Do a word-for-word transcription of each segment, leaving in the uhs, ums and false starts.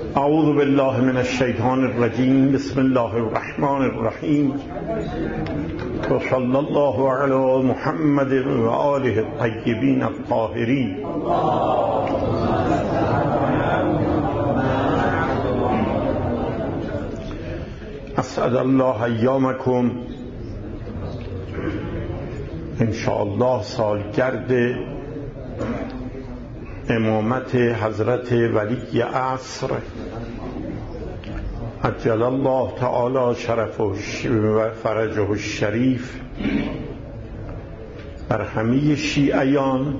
اعوذ بالله من الشیطان الرجیم. بسم الله الرحمن الرحیم. و صلی الله علی محمد و آله الطیبین الطاهرین. اسعد الله ایامکم. ان شاء الله سالگرد امامت حضرت ولی عصر عجل الله تعالی شرفه و فرجه الشریف بر همه شیعیان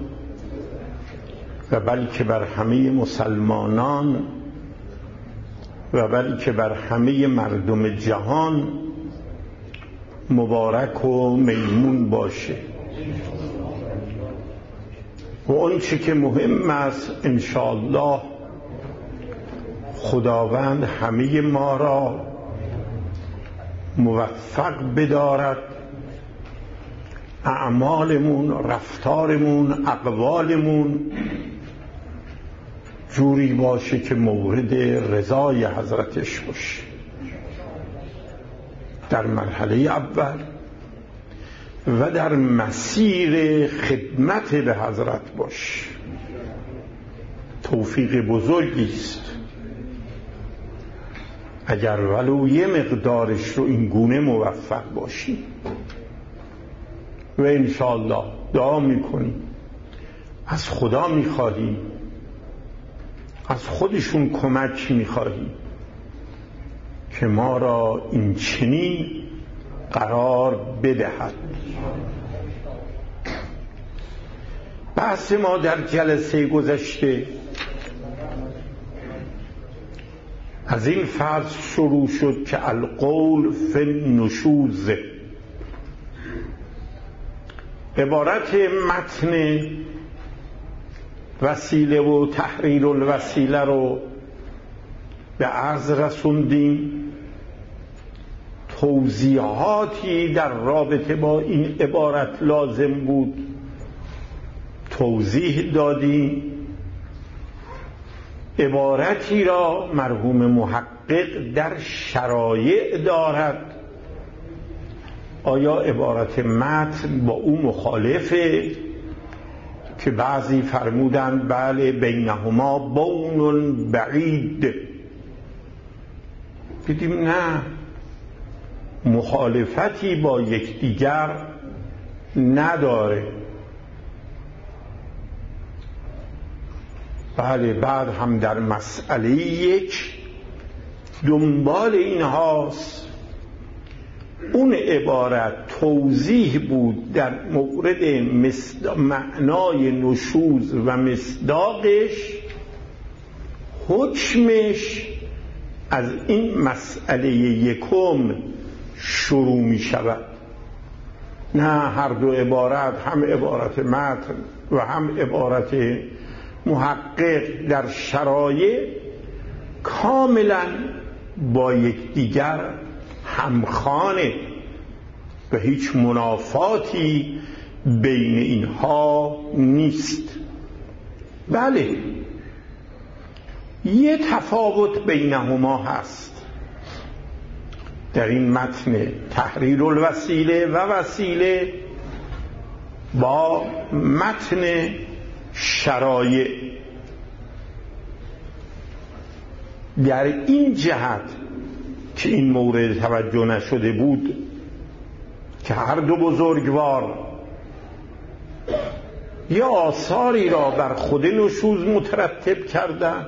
و بلکه بر همه مسلمانان و بلکه بر همه مردم جهان مبارک و میمون باشه. و اون چی که مهم است انشاءالله خداوند همه ما را موفق بدارد، اعمالمون، رفتارمون، اقوالمون جوری باشه که مورد رضای حضرتش باشه. در مرحله اول و در مسیر خدمت به حضرت باش. توفیق بزرگی است اگر ولو یه مقدارش رو این گونه موفق باشیم و انشاءالله دعا میکنیم، از خدا میخواهیم، از خودشون کمک میخواهیم که ما را این چنین قرار بدهد. بحث ما در جلسه گذشته از این فصل شروع شد که القول فی النشوز، عبارت متن وسیله و تحریر الوسیله رو به عرض رسوندیم. توضیحاتی در رابطه با این عبارت لازم بود توضیح دادیم. عبارتی را مرحوم محقق در شرایع دارد. آیا عبارت متن با او مخالفه؟ که بعضی فرمودند بله بینهما بون بعید. دیدیم نه، مخالفتی با یکدیگر نداره. بله، بعد هم در مسئله یک دنبال این هاست. اون عبارت توضیح بود در مورد معنای نشوز و مصداقش، حکمش از این مسئله یکم شروع می شود. نه، هر دو عبارت، هم عبارت متن و هم عبارت محقق در شرایع کاملا با یکدیگر همخوانه و هیچ منافاتی بین اینها نیست. بله، یه تفاوت بینهما هست در این متن تحریر الوسیله و وسیله با متن شرایع. در این جهت که این مورد توجه نشده بود که هر دو بزرگوار یا آثاری را بر خود نشوز مترتب کردند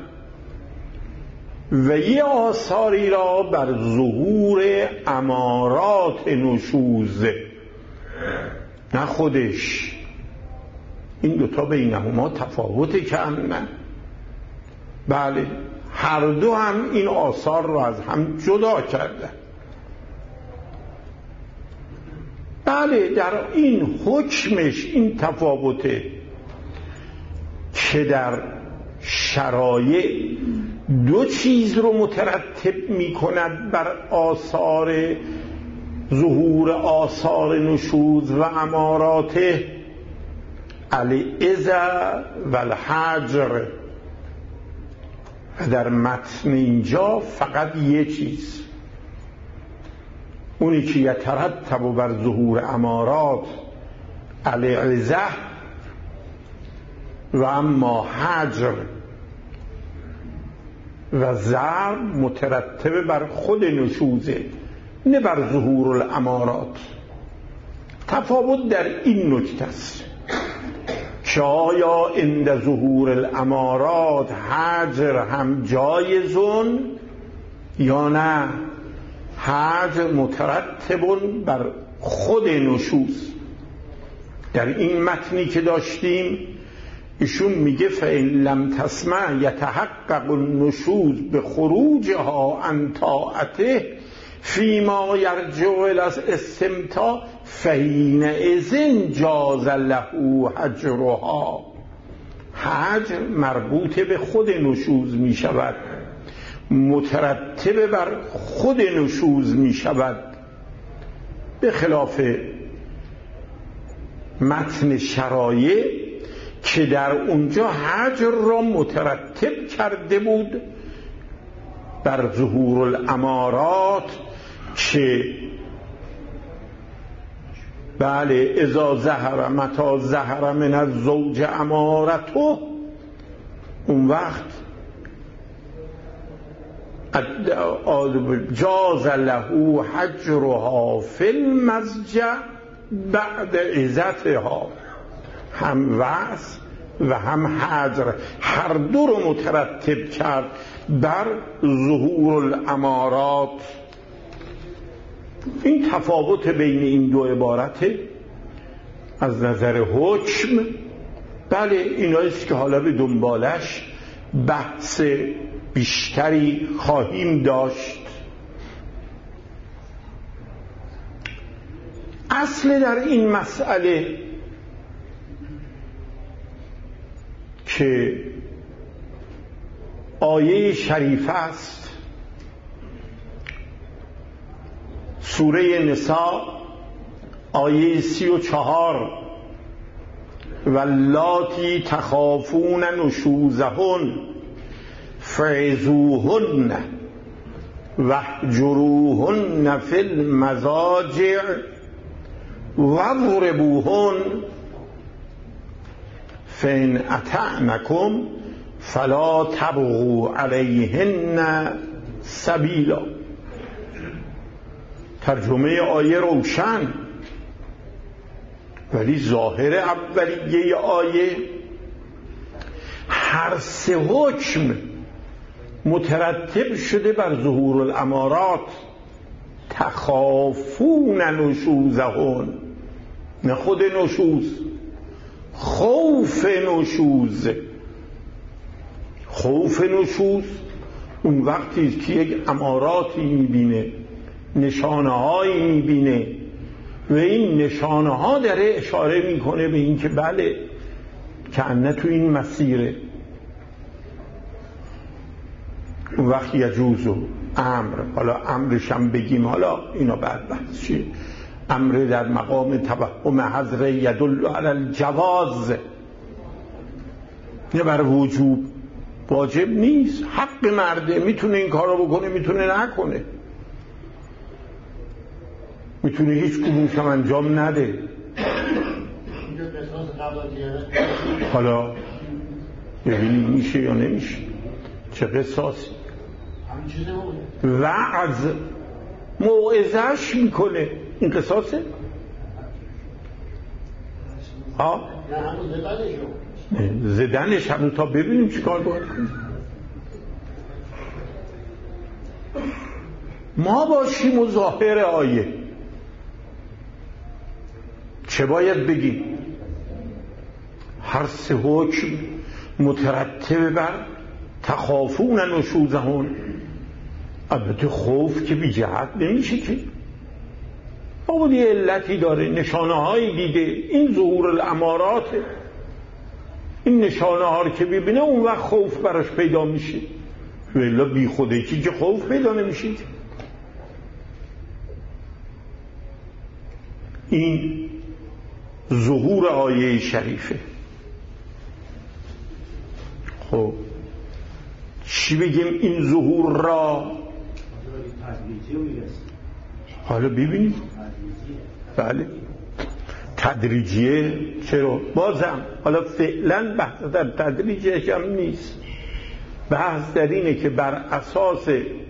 و یه آثاری را بر ظهور امارات نشوز، نه خودش. این دوتا بینهما تفاوت کردن. بله، هر دو هم این آثار را از هم جدا کردن. بله، در این حکمش این تفاوته که در شرایع دو چیز رو مترتب می کند بر آثار ظهور آثار نشوز و اماراته، العزا و الحجر. در متن اینجا فقط یه چیز، اونی که یترتب بر ظهور امارات العزه و اما حجر و ضرب مترتب بر خود نشوزه، نه بر ظهور الامارات. تفاوت در این نکته است که آیا عند ظهور الامارات حجر هم جایزون یا نه، حجر مترتب بر خود نشوز. در این متنی که داشتیم ایشون میگه فإن لم تسمع یتحقق النشوز به خروجها عن طاعته فیما یرجع الی الاستمتاع فحینئذ جاز له حجرها. حجر مربوط به خود نشوز می شود، مترتب بر خود نشوز می شود، به خلاف متن شرایع که در اونجا حجر را مترتب کرده بود بر ظهور الامارات که بله اذا ظهر متی ظهر من الزوج امارته، اون وقت جاز له حجرها فی المضجع بعد عزتها. هم وعظ و هم حجر هر دو رو مترتب کرد بر ظهور الامارات. این تفاوت بین این دو عبارته از نظر حکم. بله ایناییست که حالا به دنبالش بحث بیشتری خواهیم داشت. اصل در این مسئله که آیه شریفه است، سوره نساء آیه سی و چهار، واللاتی تخافون نشوزهن فعظوهن واهجروهن فی المضاجع واضربوهن فإن اطعنکم فلا تبغوا علیهن سبیلا. ترجمه آیه روشن، ولی ظاهر اولیه آیه هر سه حکم مترتب شده بر ظهور الامارات. تخافون نشوزهن، نه خود نشوز، خوف نشوز. خوف نشوز اون وقتی که یک اماراتی میبینه، نشانه هایی میبینه و این نشانه ها داره اشاره میکنه به این که بله کأنه تو این مسیره. اون وقت یجوزو امر، حالا امرش هم بگیم، حالا اینا بعد بحث چیه. امر در مقام توهم حضر یدل علی الجواز، نه بر وجوب، واجب نیست، حق مرده، میتونه این کارو بکنه میتونه نکنه، میتونه هیچ کدومش هم انجام نده. حالا ببینید میشه یا نمیشه، چه قصاصی. وعظ موعظه‌اش میکنه، این قصاصه؟ ها؟ زدنش هم تا ببینیم چی کار باید کنیم. ما باشیم و ظاهر آیه چه باید بگیم؟ هر سه حکم مترتب بر تخافون نشوزهن. البته خوف که بی جهت نمیشه که، باید یه علتی داره، نشانه هایی دیده، این ظهور الاماراته، این نشانه ها رو که ببینه اون وقت خوف براش پیدا میشه، ولی بی خوده کی که خوف پیدا نمیشه. این ظهور آیه شریفه. خب چی بگیم این ظهور را؟ حالا ببینید بله تدریجیه. چرا؟ بازم حالا فعلا بحث در تدریجش هم نیست، بحث در اینه که بر اساس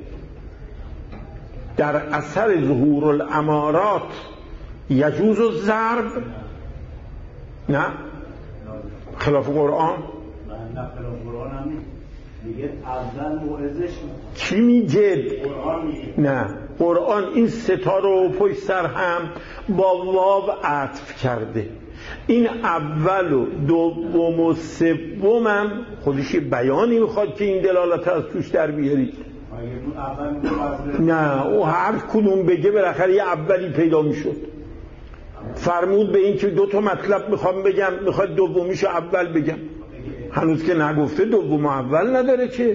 در اثر ظهور الامارات یجوز الضرب، نه خلاف قرآن، نه خلاف قرآن هم نیست، میگه اول موعظش چی میگه؟ قرآن میگه نه قرآن این ستا رو پشت سر هم با واو عطف کرده. این اول و دوم و سوم هم خودش بیانی میخواد که این دلالت از توش در بیارید. نه او هر کدوم بگه بالاخره یه اولی پیدا میشد. فرمود به این که دو تا مطلب میخوام بگم، میخواد دومیشو اول بگم، هنوز که نگفته دوم اول نداره که.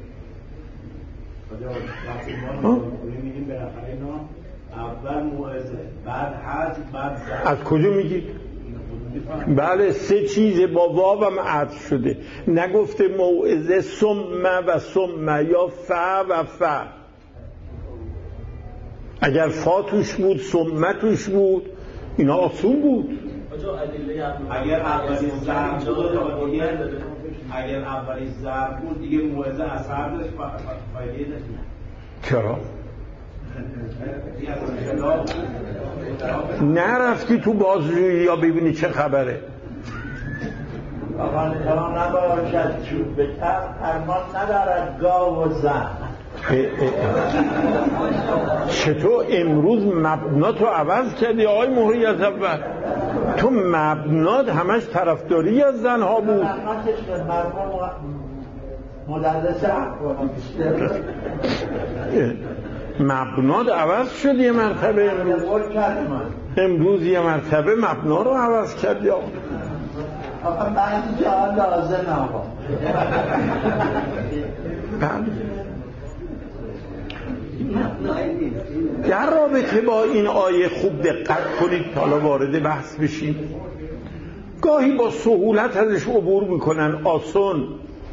میگیم بالاخره اینا اول موعظه بعد حج بعد زرد. از کجا میگی؟ بله سه چیز با واو هم عطف شده، نگفته موعظه ثم و ثم یا ف و ف. اگر فا توش بود ثم توش بود اینا آسون بود. اگر اولی ضرب بود دیگه اگر اولی ضرب بود دیگه موعظه اثر داشت فایده داشت. چرا؟ نرفتی تو بازجویی یا ببینی چه خبره؟ آقا نباشد چوب به تر فرمان ندارد گاو و زن. چطور امروز مبنا تو عوض کردی آقای مهری از اول؟ تو مبنات همش طرفداری از زنها بود. مدرس مبنات عوض شد یه مرتبه امروز. امروز یه مرتبه مبنا رو عوض کردی آقا. آقا بعضی جا لازم آقا. در رابطه با این آیه خوب دقت کنید، حالا وارد بحث بشیم. گاهی با سهولت ازش عبور میکنن، آسون.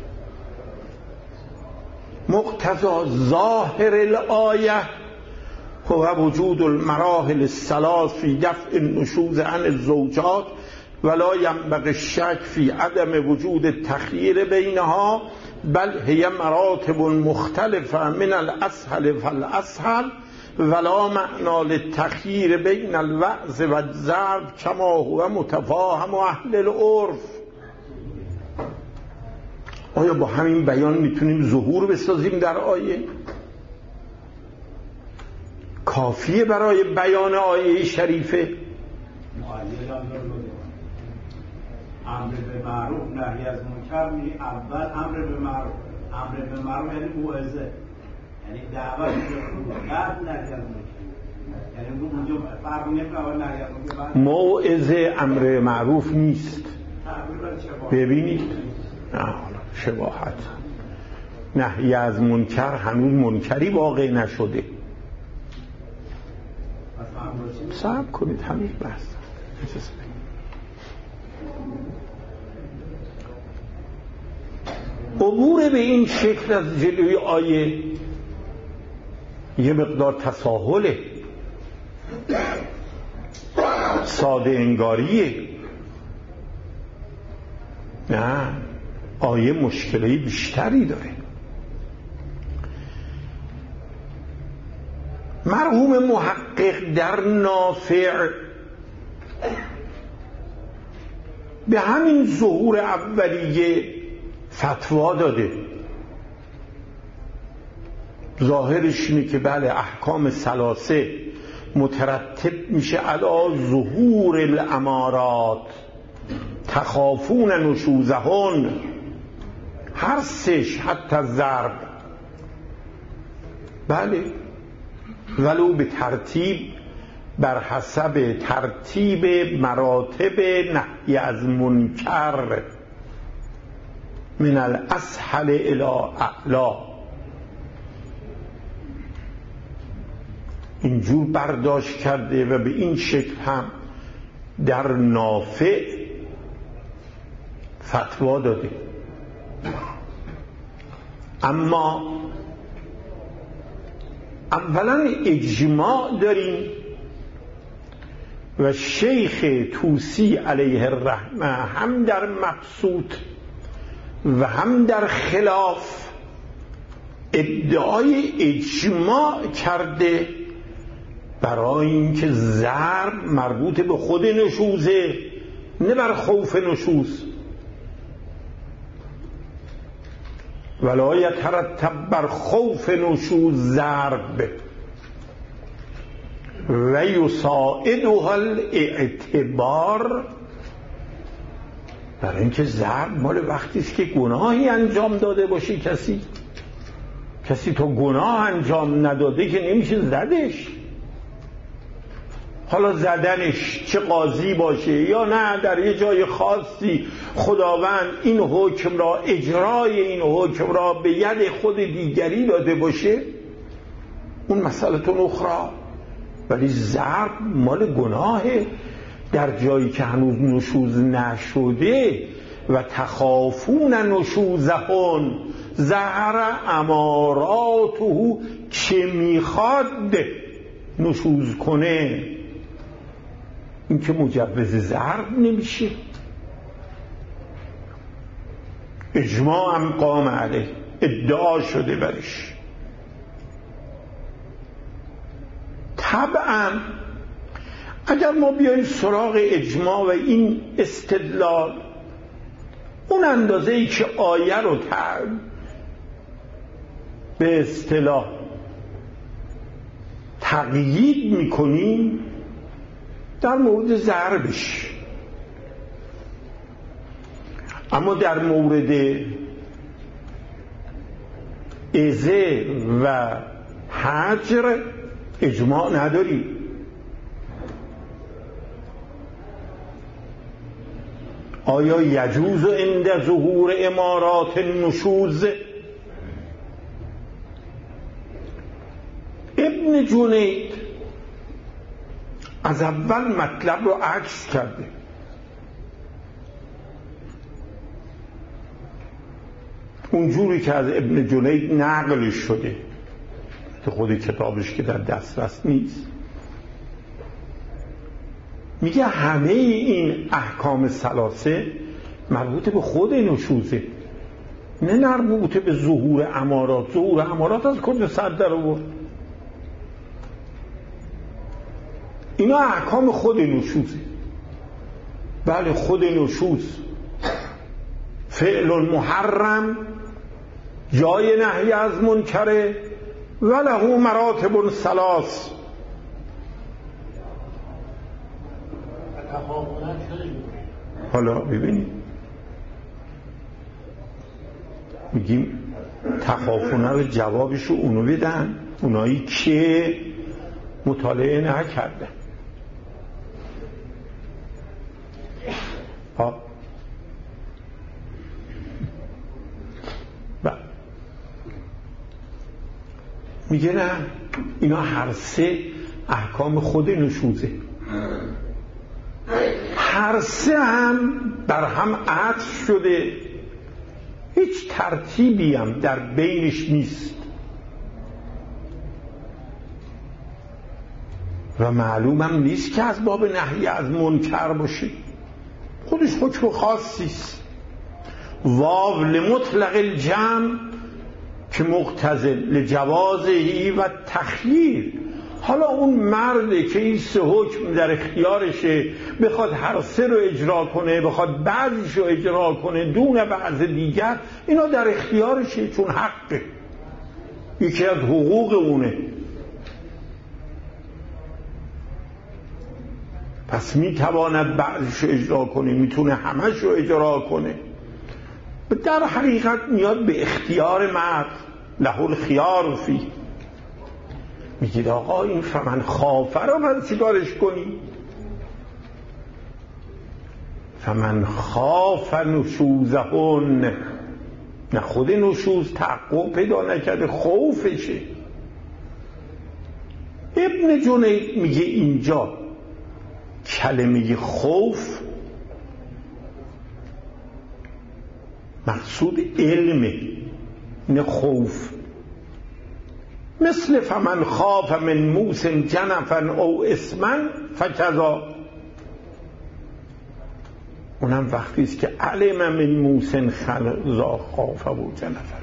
مقتضا ظاهر الآیه هو وجود المراحل الثلاث فی دفع النشوز عن الزوجات ولا ينبغي الشك فی عدم وجود التخییر بینها بل هي مراتب مختلفه من الاسهل فالاسهل ولا معنی للتخییر بین الوعظ و الضرب کما هو متفاهم اهل العرف. آیا با همین بیان میتونیم ظهور بسازیم در آیه؟ کافیه برای بیان آیه شریفه؟ امر به معروف نهی از منکر می اول امر به معروف، امر به معروف یعنی موعظه، یعنی دعوت به بعد نهی از منکر، یعنی اونجا فرق نمیکنه نهی از منکر. موعظه امر معروف نیست. ببینید نه شباهت. نهی از منکر هنوز منکری واقع نشده. صبر کنید هنوز بحث. عبور به این شکل از جلوی آیه یه مقدار تساهله، ساده انگاریه. نه آیه مشکلی بیشتری داره. مرحوم محقق در نافع به همین ظهور اولیه فتوا داده. ظاهرش اینه که بله احکام ثلاثه مترتب میشه علی ظهور الامارات تخافون نشوزهن، هر سش حتی ضرب، بله ولو به ترتیب بر حسب ترتیب مراتب نهی از منکر من الاسهل الی اعلا. اینجور برداشت کرده و به این شکل هم در نافع فتوا داده. اما اولا اجماع داریم و شیخ طوسی علیه الرحمه هم در مبسوط و هم در خلاف ادعای اجماع کرده برای اینکه ضرب مربوط به خود نشوزه، نه بر خوف نشوز. ولا یترتب بر خوف نشوز ضرب و یساعدها الاعتبار، برای اینکه ضرب مال وقتی است که گناهی انجام داده باشه. کسی کسی تو گناه انجام نداده که نمیشه زدش. حالا زدنش چه قاضی باشه یا نه در یه جای خاصی خداوند این حکم را، اجرای این حکم را به ید خود دیگری داده باشه، اون مسئله اخرى. ولی ضرب مال گناهه در جایی که هنوز نشوز نشده. و تخافون نشوزهن ظهر اماراته، چه میخواد نشوز کنه این که مجوز ضرب نمیشه. اجماع هم قام علیه، ادعا شده برش. طبعا اگر ما بیاییم سراغ اجماع و این استدلال، اون اندازه ای که آیه رو تر به اصطلاح تقیید میکنیم در مورد ضربش، اما در مورد ازه و حجر اجماع نداریم. آیا یجوز عند ظهور امارات النشوز؟ ابن جنید از اول مطلب رو عکس کرده. اونجوری که از ابن جنید نقلش شده، خود کتابش که در دسترس نیست، میگه همه این احکام ثلاثه مربوط به خود نشوزه، نه مربوط به ظهور امارات. ظهور امارات از کجا سر در آورد؟ اینا احکام خود نشوزه. بله خود نشوز فعل محرم، جای نهی از منکره، وله مراتب ثلاث. حالا ببینید میگیم تخافونه رو جوابشو اونو بدن، اونایی که مطالعه نکردن. ها میگه نه، اینا هر سه احکام خود نشوزه، هر سه هم بر هم عطف شده، هیچ ترتیبی هم در بینش نیست و معلوم هم نیست که از باب نهی از منکر باشه، خودش حکم خاصی است. واو لمطلق الجمع که مقتضی لجوازهی و تخییر. حالا اون مرده که این سه حکم در اختیارشه، بخواد هر سه رو اجرا کنه، بخواد بعضیش رو اجرا کنه دون بعض دیگر، اینا در اختیارشه، چون حقه، یکی از حقوق اونه. پس میتواند بعضیش رو اجرا کنه، میتونه همش رو اجرا کنه. در حقیقت میاد به اختیار مرد، له الخیار فی. میگید آقا این فمن خافه رو من چیکارش کنی؟ فمن خاف نشوزهن، نه خود نشوز تحقق پیدا نکرده، خوفشه. ابن جنید میگه اینجا کلمه خوف مقصود علمه، نه خوف. مثل فمن خاف من موس جنفا او اسما فکذا، اونم وقتی است که علم من موس خذا خاف و جنفا،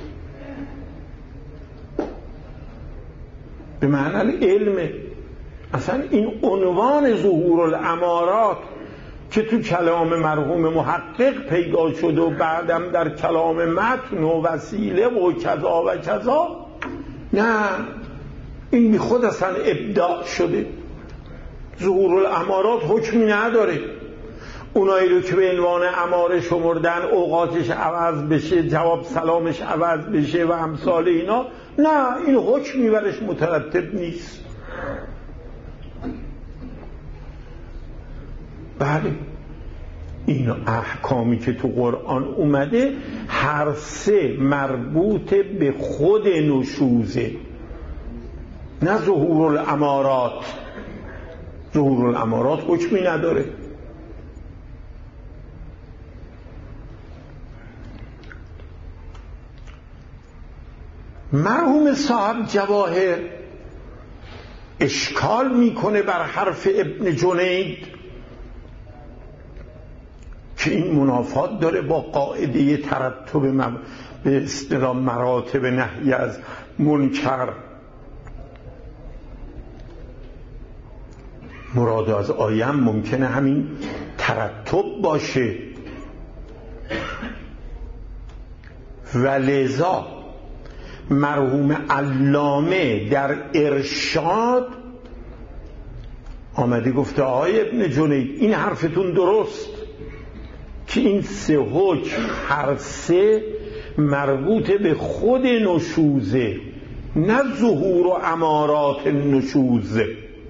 به معنی علم. اصلا این عنوان ظهور الامارات که تو کلام مرحوم محقق پیدا شد و بعدم در کلام متن و وسیله و کذا و کذا، نه، این بی خود اصلا ابداع شده. ظهور الامارات حکمی نداره. اونایی رو که به عنوان اماره شمردن اوقاتش عوض بشه، جواب سلامش عوض بشه و امثال اینا، نه، این حکمی برش مترتب نیست. بله، این احکامی که تو قرآن اومده هر سه مربوط به خود نشوزه، نه ظهور الامارات. ظهور الامارات حکمی نداره. مرحوم صاحب جواهر اشکال میکنه بر حرف ابن جنید که این منافات داره با قاعده ترتب مم... به اصطلاح مراتب نهی از منکر. مراد از آیه هم ممکنه همین ترتب باشه، و لذا مرحوم علامه در ارشاد آمده گفته آقای ابن جنید این حرفتون درست که این سه حکم هر سه مربوط به خود نشوزه، نه ظهور و امارات نشوزه.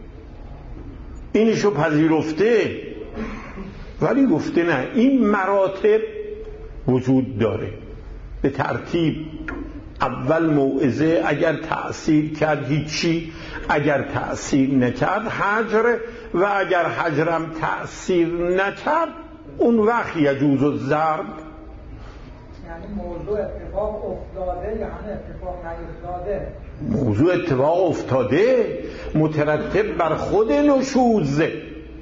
اینشو پذیرفته، ولی گفته نه، این مراتب وجود داره به ترتیب. اول موعظه، اگر تأثیر کرد هیچی، اگر تأثیر نکرد حجر، و اگر حجرم تأثیر نکرد اون وقت یجوز الضرب. یعنی موضوع اتفاق افتاده یا یعنی اتفاق نیفتاده؟ موضوع اتفاق افتاده مترتب بر خود نشوزه.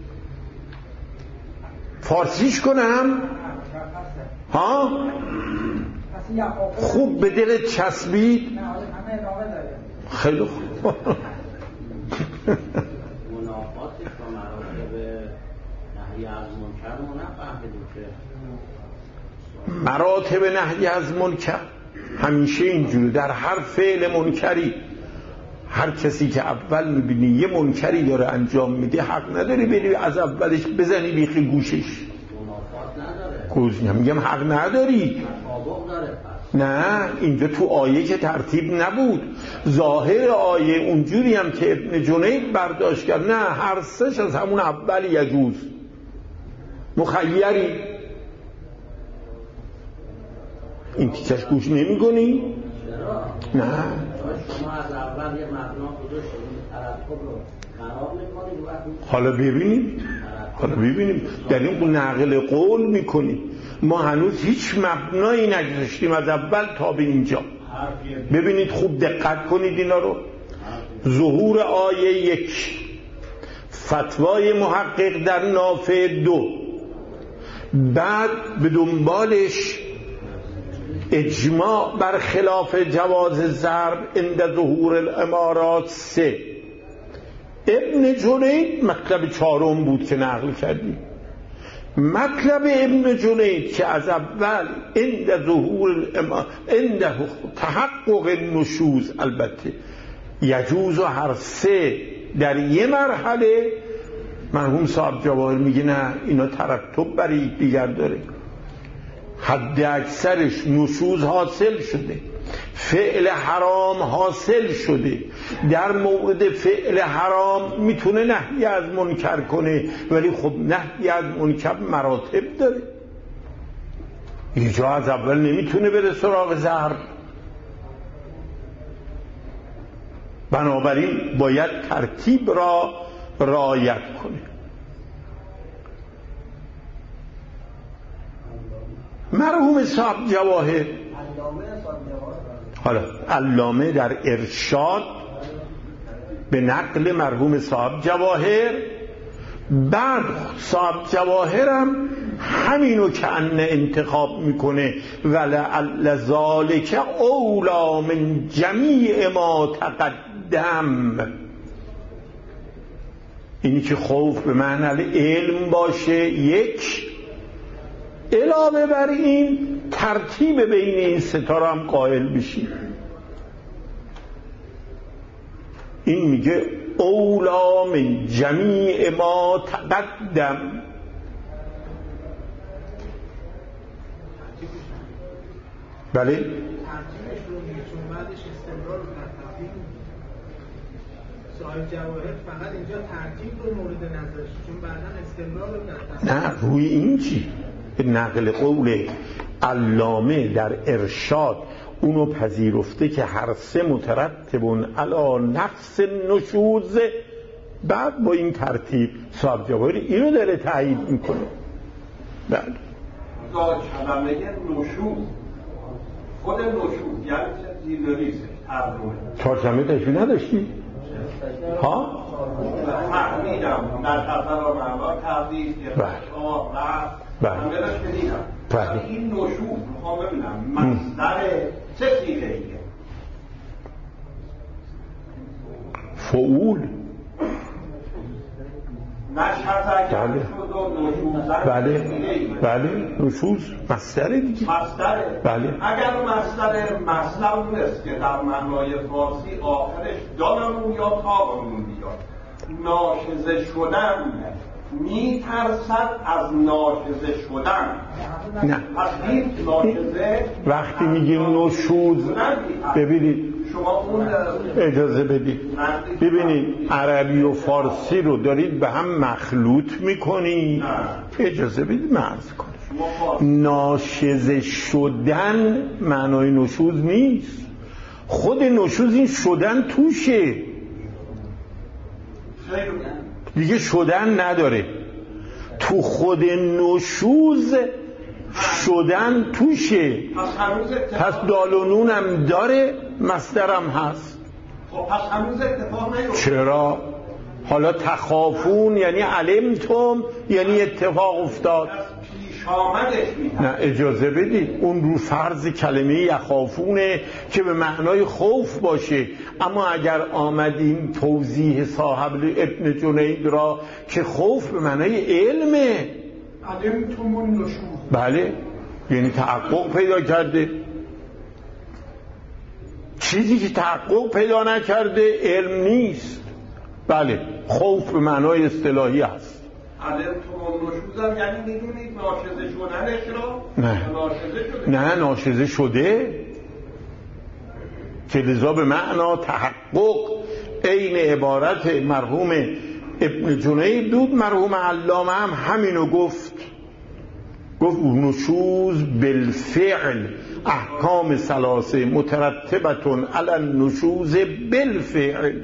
فارسیش کنم؟ ها؟ خوب به دلت چسبید؟ خیلی خوب. منافات با مراتب نهی از منکر رو نفهمیدیم که مراتب نهی از منکر همیشه اینجوری، در هر فعل منکری هر کسی که اول میبینی یه منکری داره انجام میده، حق نداری بری از اولش بزنی بیخ گوشش. منافات نداره. گوزنیم میگم حق نداری. تطابق داره. نه، اینجا تو آیه که ترتیب نبود. ظاهر آیه اونجوری هم که ابن جنید برداشت کرد، نه، هر سش از همون اول یجوز. مخیری این تیکش گوش نمی کنی؟ چرا؟ نه، شما از اول یه مبنا گذاشتید ترتب رو خراب می‌کنید و حالا ببینیم حالا ببینیم در این نقل قول میکنیم. ما هنوز هیچ مبنایی نگذاشتیم از اول تا به اینجا. ببینید خوب دقت کنید اینا رو. ظهور آیه یک، فتوای محقق در نافع دو، بعد به دنبالش اجماع بر خلاف جواز ضرب عند ظهور الامارات سه. ابن جنید مطلب چهارم بود که نقل کردیم. مطلب ابن جنید که از اول عند ظهور الامارات، عند تحقق نشوز، البته یجوز و هر سه در یه مرحله، مرحوم صاحب جواهر میگه نه، اینا ترتب برای دیگر داره. حد اکثرش نشوز حاصل شده، فعل حرام حاصل شده، در مورد فعل حرام میتونه نهی از منکر کنه، ولی خب نهی از منکر مراتب داره. اینجا از اول نمیتونه بره سراغ ضرب، بنابراین باید ترتیب را رعایت کنه. مرحوم صاحب جواهر علامه صاحب جواهر حالا علامه در ارشاد به نقل مرحوم صاحب جواهر، بعد صاحب جواهرم همینو که انه انتخاب میکنه ولعل ذالک اولا من جمیع ما تقدم. اینی که خوف به معنی علم باشه یک، علاوه بر این ترتیب بین این ستاره هم قائل بشی. این میگه اولا من جمیع ما تقدم. بله ترتیبش رو میگه چون بعدش استمرار و ترتیب. صاحب جواهر فقط اینجا ترتیب رو مورد نظرش، چون بعدا استمرار رو ترتیب. نه روی این چی؟ نقل قول علامه در ارشاد اونو پذیرفته که هر سه مترتبون علی نفس نشوز، بعد با این ترتیب صاحب جواهر اینو داره تایید میکنه. بله دا کلمه نشوز خود نشوز یعنی زیرنویسش ترجمه ترجمه تشبیه نداشتی؟ ها؟ فهمیدم در خطر و معلا تحضیح ارتشاه و همه داشت بدیدم. این نشوز میخوام ببینم مصدر چه سیغه ایه؟ فعول. بله بله بله نشوز مصدر دیگه. مصدر بله. اگر مصدر مصدر دونست که در معنای فارسی آخرش دانمون یا تابمون بیاد، ناشزه شدن میترسد از ناشزه شدن. نه پس این ناشزه وقتی میگیم نشوز ببینید، شما اون اجازه بدید ببینید عربی و فارسی رو دارید به هم مخلوط میکنید. اجازه بدید من عرض کنم. ناشزه شدن معنای نشوز نیست. خود نشوز این شدن توشه دیگه، شدن نداره. تو خود نشوز شدن توشه. پس دال و نونم داره، مصدرم هست. خب پس هنوز اتفاق نیفتاد. چرا؟ حالا تخافون یعنی علمتم یعنی اتفاق افتاد. پیش آمدش میتونم. نه اجازه بدید، اون رو فرض کلمه یخافونه که به معنای خوف باشه. اما اگر آمدیم توضیح صاحب ابن جنید را که خوف به معنای علمه، علمتم النشوز، بله یعنی تحقق پیدا کرده. چیزی که تحقق پیدا نکرده علم نیست. بله خوف به معنای اصطلاحی هست. علمتم النشوز هم یعنی میدونید ناشزه شدنش را؟ نه ناشزه شده. نه ناشزه شده که لذا به معنا تحقق عین عبارت مرحوم ابن جنید بود. مرحوم علامه هم همینو گفت، گفت نشوز بالفعل احکام ثلاثه مترتبتون علی النشوز بالفعل.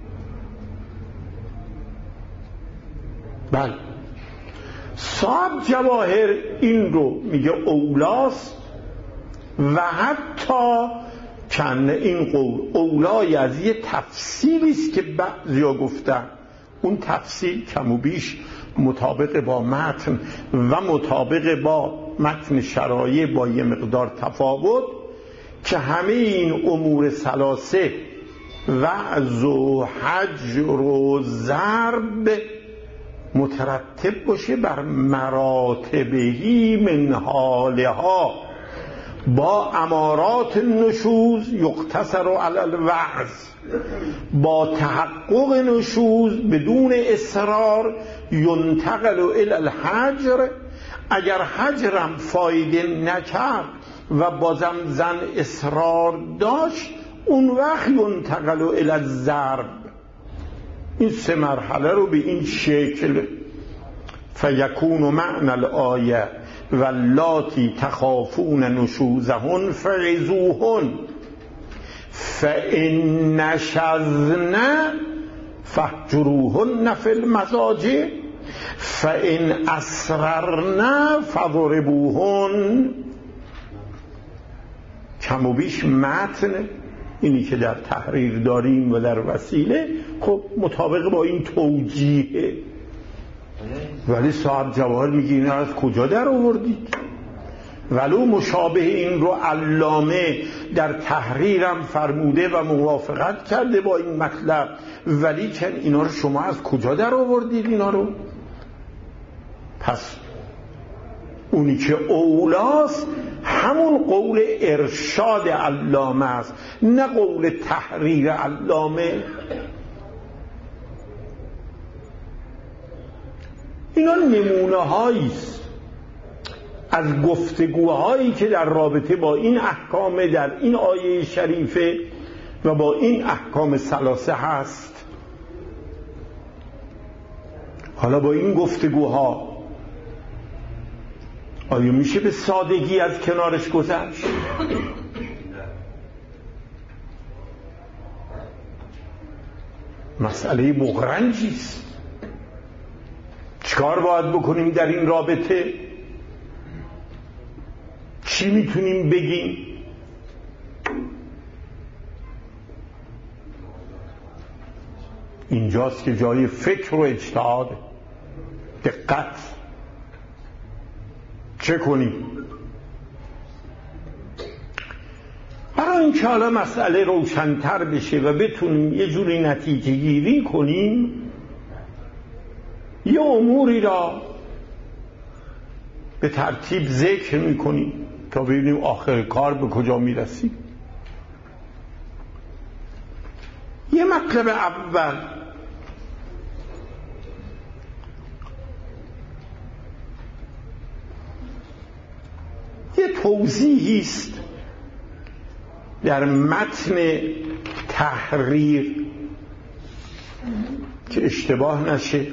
بله صاحب جواهر این رو میگه اولاست و حتی کن این قول اولای از یه تفسیری است که بعضیا گفتن. اون تفسیر کم و بیش مطابق با متن و مطابق با متن شرایع با یه مقدار تفاوت، که همه این امور ثلاثه وعظ و حجر و ضرب مترتب باشه بر مراتبهی من حالها با امارات نشوز یقتصر علی الوعظ، با تحقق نشوز بدون اصرار ینتقل الی الحجر. اگر حجرم فایده نکرد و بازم زن اصرار داشت، اون وقت ینتقل الی الضرب. این سه مرحله رو به این شکل فیکون معنی الآیه واللاتی تخافون نشوزهن فعظوهن فإن نشزن فاهجروهن فی المضاجع فإن أصررن فضربوهن. کم و بیش متن اینی که در تحریر داریم و در وسیله خب مطابق با این توجیه، ولی صاحب جواهر میگه اینا از کجا در آوردید؟ ولو مشابه این رو علامه در تحریرم فرموده و موافقت کرده با این مطلب، ولی که اینا رو شما از کجا در آوردید اینا رو؟ پس اونی که اولاست همون قول ارشاد علامه است، نه قول تحریر علامه. اینا نمونه هاییست از گفتگوهایی که در رابطه با این احکام در این آیه شریفه و با این احکام ثلاثه هست. حالا با این گفتگوها آیا میشه به سادگی از کنارش گذشت؟ مسئله بغرنجیست. چیکار باید بکنیم در این رابطه؟ چی میتونیم بگیم؟ اینجاست که جای فکر و اجتهاد. دقت چه کنیم؟ برای اینکه حالا مسئله روشن‌تر بشه و بتونیم یه جوری نتیجه گیری کنیم، یه اموری را به ترتیب ذکر میکنیم تا ببینیم آخر کار به کجا میرسیم. یه مطلب اول یه توضیحی است در متن تحریر که اشتباه نشه.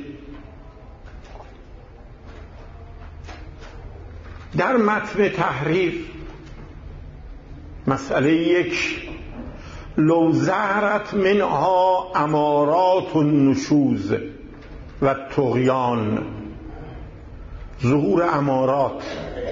در متن تحریر مسئله یک، لو ظهرت منها امارات النشوز و طغیان، ظهور امارات.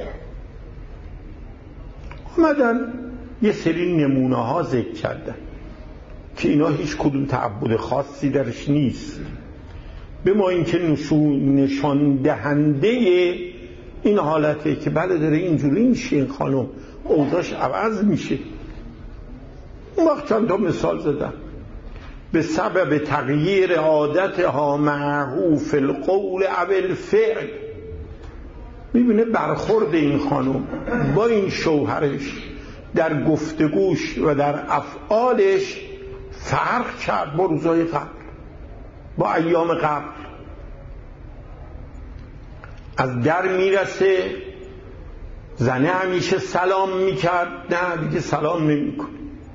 اومدن یه سری نمونه ها ذکر کردن که اینا هیچ کدوم تعبد خاصی درش نیست، به ما اینکه نشان دهنده این حالته که بله داره اینجوری میشه، این خانم اوضاعش عوض میشه. اون وقت چند تا مثال زدم. به سبب تغییر عادتها معه فی القول او الفعل، میبینه برخورد این خانم با این شوهرش در گفتگوش و در افعالش فرق کرد با روزای قبل، با ایام قبل. از در میرسه، زنه همیشه سلام میکرد، نه دیگه سلام نمیکنه.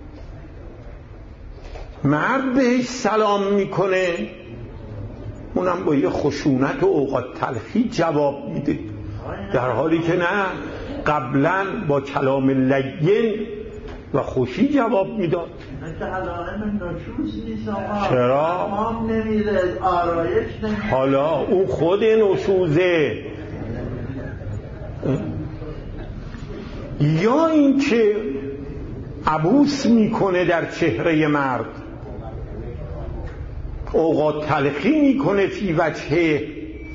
مرد بهش سلام میکنه، اونم با یه خشونت و اوقات تلخی جواب میده، در حالی که نه، قبلا با کلام لین و خوشی جواب میداد. چرا؟ حالا اون خود نشوزه، یا این که عبوس میکنه در چهره مرد، اوقات تلخی میکنه فی وجهه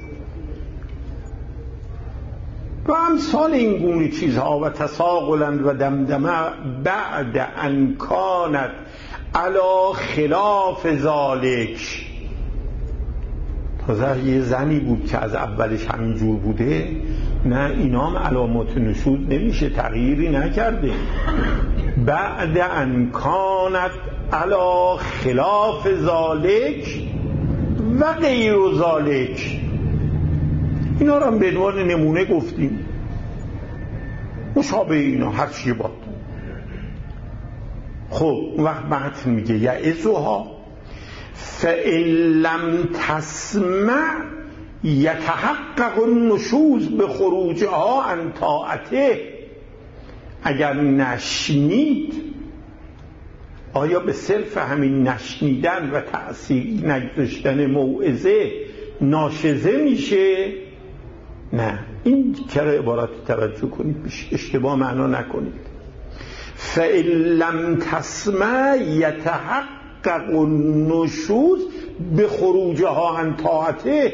و امثال این گونه چیزها. و تساقلند و دمدمه بعد ان کانت علی خلاف ذالک. تازه یه زنی بود که از اولش همینجور بوده، نه اینام علامات نشوز نمیشه، تغییری نکرده. بعد ان کانت علی خلاف ذالک و غیر ذالک، اینا رو هم به عنوان نمونه گفتیم، مشابه اینا هر چی باد. خب اون وقت متن میگه یعظها فإن لم تسمع یتحقق النشوز به خروجها عن طاعته. اگر نشنید، آیا به صرف همین نشنیدن و تأثیر نگذاشتن موعظه ناشزه میشه؟ نه، این کره عبارت توجه کنید، اشتباه معنا نکنید. فإن لم تسمع یتحقق النشوز به خروجها عن طاعته.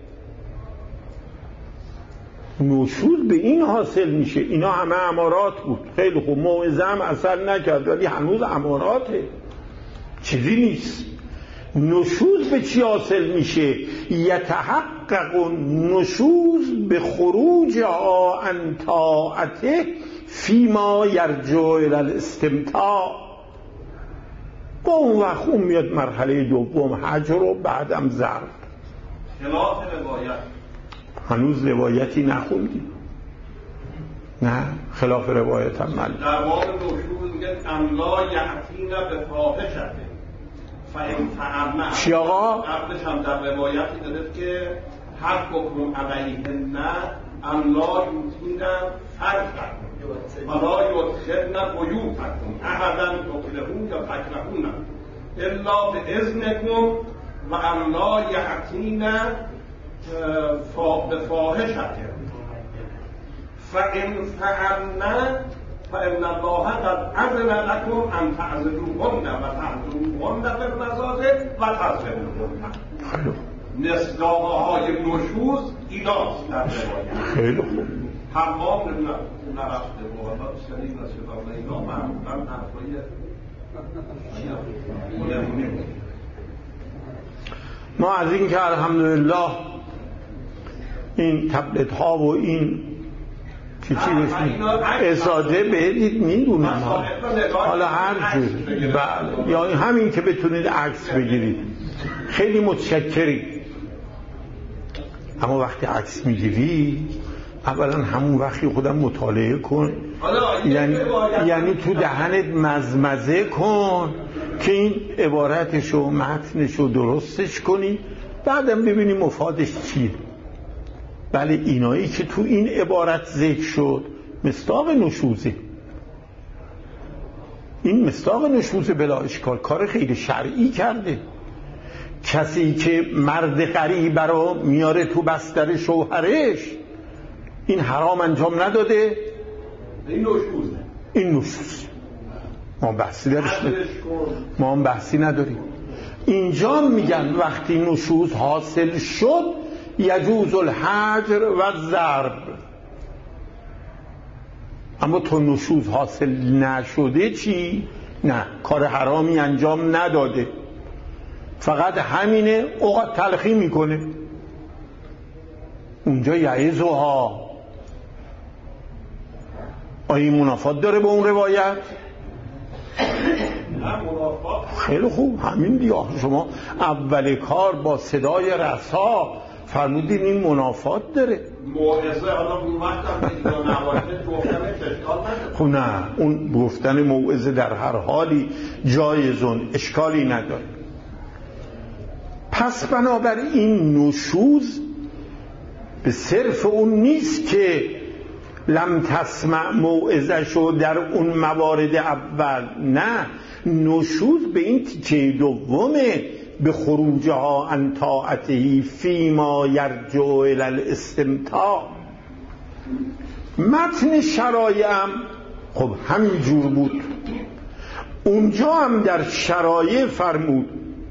نشوز به این حاصل میشه. اینا همه امارات بود. خیلی خوب، موعظه هم اثر نکرد ولی هنوز اماراته، چیزی نیست. نشوز به چی حاصل میشه؟ یتحقق نشوز به خروج عن طاعته فیما یرجع الی الاستمتاع. با اون وقت اون میاد مرحله دوم، هجر و بعدم ضرب. خلاف روایت هنوز روایتی نخوندیم. نه، خلاف روایت هم مل در باب نشوز میگه املا یعتینا به فاحشه فإن فعلنا. چی آقا؟ قبلش هم در روایتی داده که هر حکم علیهن املا یوتینا فرقا ولا یدخلن بیوتکم احدا تکرهون یا تکرهون الا باذنکم و املا یعتینا به فاحشه فإن فعلنا فإن الله قد أذن لكم أن تعزلوهن و تعزلوهن في المساجد و تضربوهن. مصداقه های نشوز ایناست در روایت. خیلی خوب. حمام نرفته و حالا شدید نشده و اینا معمولا حرفای ما از این که الحمدلله این تبلت ها و این چی چی بشنید اصاده بهدید میدونم ها. حالا هر جور بله، یا همین که بتونید عکس بگیرید خیلی متشکرید. اما وقتی عکس میگیری اولا همون وقتی خودم مطالعه کن، یعنی, یعنی تو دهنت مزمزه کن که این عبارتشو متنشو درستش کنی، بعدم ببینی مفادش چیه. بله، اینایی که تو این عبارت ذکر شد مصداق نشوزه. این مصداق نشوزه بلا اشکال، کار خیلی شرعی کرده. کسی که مرد غریبه رو میاره تو بستر شوهرش، این حرام انجام نداده؟ این نشوزه. این نشوزه. ما بحثی درش نداریم. ما هم بحثی نداریم. اینجا میگن وقتی نشوز حاصل شد یجوز الحجر و ضرب. اما تو نشوز حاصل نشده چی؟ نه، کار حرامی انجام نداده، فقط همینه، اوقات تلخی میکنه. اونجا یعظها. آیا منافات داره با اون روایت؟ خیلی خوب، همین دیگه. شما اول کار با صدای رسا فرمودین این منافات داره. موعظه حالا اون وقت هم اینجا نوایده گفتنش اشکال نداره. خب نه، اون گفتن موعظه در هر حالی جایزون، اشکالی نداره. پس بنابراین نشوز به صرف اون نیست که لم تسمع موعظه شو در اون موارد اول. نه، نشوز به این تیکه دومه، به خروجها عن طاعته فیما یرجع الی الاستمتاع. متن شرایع هم خب همین جور بود. اونجا هم در شرایع فرمود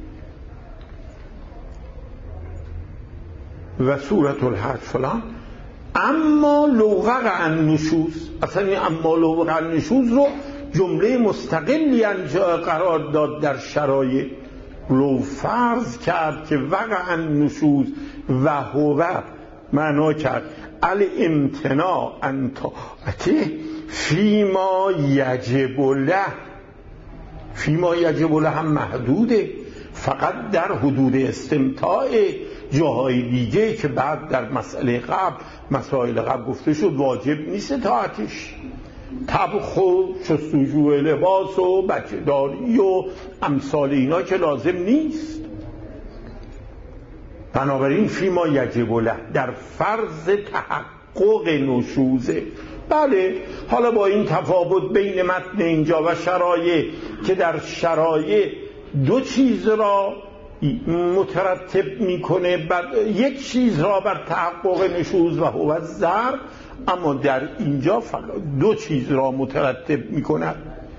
و سورة الحج فلان، اما لو وقع النشوز. اصلا این اما لو وقع النشوز رو جمله مستقلی قرار داد در شرایع. لو فرض کرد که وقع النشوز و هو معنا کرد الامتناع عن طاعته فیما یجب له. فیما یجب له هم محدوده، فقط در حدود استمتاع. جاهای دیگه که بعد در مسئله قبل مسائل قبل گفته شد واجب نیست طاعتش. طبخ و شستشوی لباس و بچه‌داری و امثال اینا که لازم نیست. بنابراین فیما یجب له در فرض تحقق نشوزه. بله، حالا با این تفاوت بین متن اینجا و شرایع که در شرایع دو چیز را مترتب میکنه، بر یک چیز را بر تحقق نشوز و هو ضرب، اما در اینجا فقط دو چیز را مترتب میکند.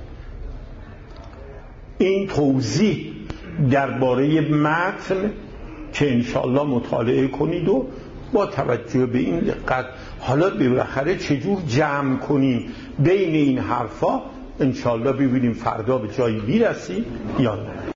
این توضیح درباره متن که انشاءالله مطالعه کنید و با توجه به این دقت حالا بالاخره چجور جمع کنیم بین این حرفا انشاءالله ببینیم فردا به جایی میرسیم یا نه.